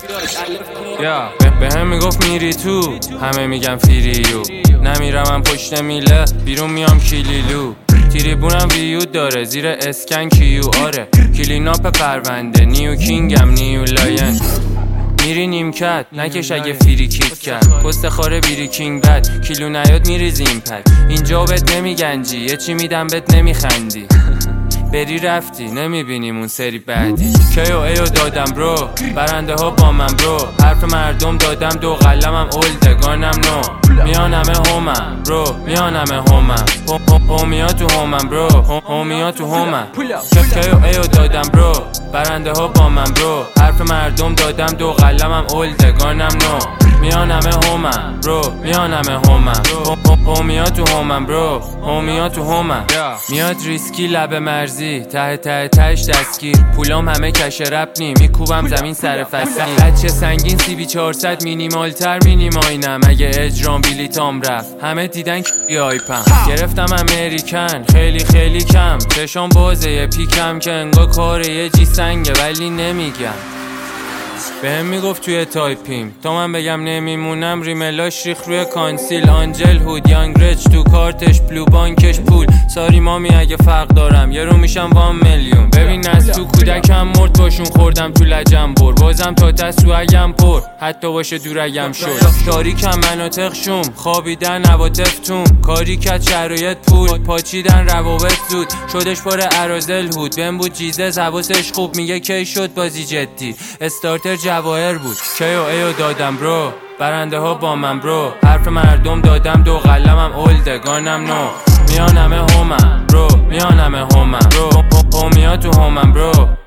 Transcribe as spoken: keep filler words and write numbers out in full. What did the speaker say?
یا به هم میگفت میری تو، همه میگن فیریو. نمیرم من پشت میله، بیرون میام کلیلو. تریبونم ویود داره، زیر اسکن کیو آره. کلیناپ پرونده، نیو کینگم نیو لاین. میری نیمکت، نکش اگه فیری کیت کرد. پست خاره بیری کینگ بد، کیلو نیاد میریزی این پد. اینجا بهت نمیگنجی، یه چی میدم بهت نمیخندی. بری رفتی نمیبینیم اون سری بعدی. کیو ایو دادم برو، برنده ها با من برو. حرف مردم دادم دو قلمم اولدگانم نو. میانمه همم برو، میانمه همم. هومیا تو همم برو، هومیا تو همم. کیو ایو دادم برو، برنده ها با من برو. حرف مردم دادم دو قلمم اولدگانم نو. میانمه همم برو، میانمه همم. هومیا تو همم برو، هومیا تو همم. میاد ریسکی لب مرزی، ته ته تهش دستگیر. پولام همه کش رپ نی، میکوبم زمین سر فصلی. بچه سنگین سی بی چهارصد مینیمال تر مینیماینم. اگه اجرام بیلیتام رفت همه دیدن کی آیپم. گرفتم امریکن خیلی خیلی کم. چشام بازه یه پیکم که انگا کاره یه جی سنگه ولی نمیگم. بهم میگفت توی تایپیم تا من بگم نمیمونم. ریملاش ریخ روی کانسیل. آنجل هود یانگ رچ تو کارتش بلو بانکش پول. ساری مامی اگه فرق دارم یه رو میشم وان میلیون. ببین از تو کودکم مرد باشون خوردم تو لجم بر. بازم تا تسو اگم پر حتی باشه دورگم شد. تاریکم مناطق شوم خوابیدن عواطفتون. کاری کت شرایط پول پاچیدن روابط زود. شدش پر ارازل هود بهم بود جیزه حواسش خوب. میگه کی شد بازی جدی استارتر جواهر بود. کیو ایو دادم برو، برنده ها با من برو. حرف مردم دادم دو قلمم اولدگانم نو. میانمه همم برو، میانمه همم برو. هومیا تو همم برو.